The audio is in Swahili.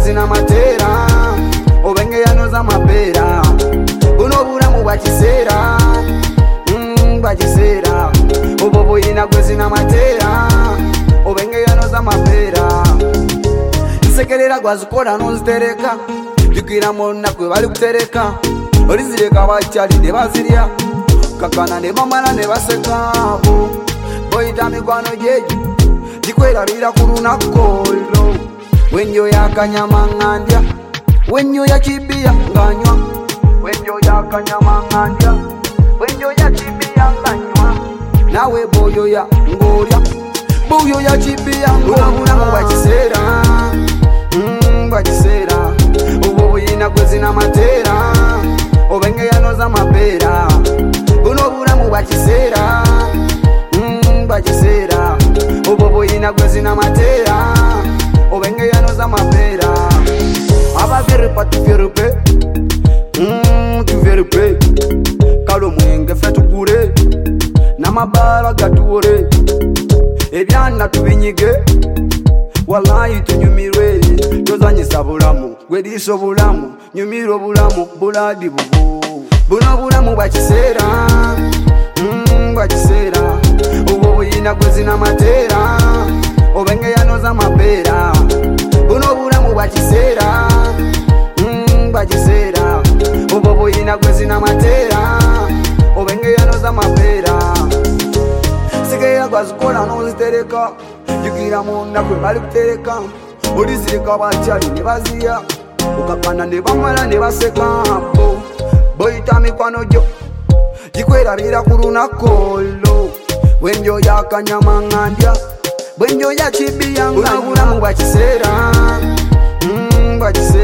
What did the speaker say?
kwezi na matera obenge yanoza mapera buno bulamu bwakisera bwakisera obobo yina kwezi na matera obenge yanoza mapera nsekerera gwazikola nozitereka jukira monna kwe bali kutereka olizireka bakyali ne bazirya kakana ne bamala ne basekabo boyita mikwano jeju jikwerabira ku lunakolo wenjo yakanyama ngandya wenjo yakibiya nganywa wenjo yakanyama ngandya wenjo yakibiya nganywa nawe boyo ya ngolya boyo yakibiya ngolya bwakisera bwakisera obo yina kwezi na matera obenge yanoza mapera buno bulamu bwakisera bwakisera obo yina kwezi na matera obenge yanoza mapera aba verupe tu verupe kalo mwenge fetukure namabala gatuore ebyana tubinyige wallahi tunyumirwe tozanyisa bulamu gwediso bulamu nyumiro bulamu buladi bubu buno bulamu bwakisera bwakisera obo yina kwezi na matera obenge yanoza mapera buno bulamu bwakisera bwakisera obo yina kwezi na matera obenge yanoza mapera sigeya gwazikola nozitereka jukira munda kwe bali kutereka olizireka bakyali ne baziya ukakana ne bamala ne basekapo boyita mikwano jo jikwerabira ku lunakolo wenjo yakanyama ngandya bwenjo yakibiya nganywa bulamu bwakisera bwakisera